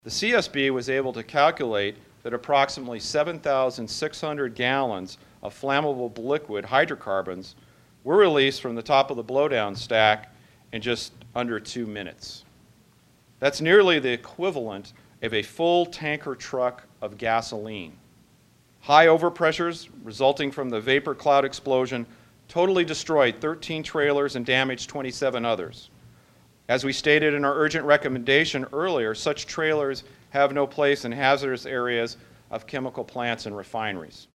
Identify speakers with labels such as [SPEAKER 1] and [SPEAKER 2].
[SPEAKER 1] The CSB was able to calculate that approximately 7,600 gallons of flammable liquid hydrocarbons were released from the top of the blowdown stack in just under 2 minutes. That's nearly the equivalent of a full tanker truck of gasoline. High overpressures resulting from the vapor cloud explosion totally destroyed 13 trailers and damaged 27 others. As we stated in our urgent recommendation earlier, such trailers have no place in hazardous areas of chemical plants and refineries.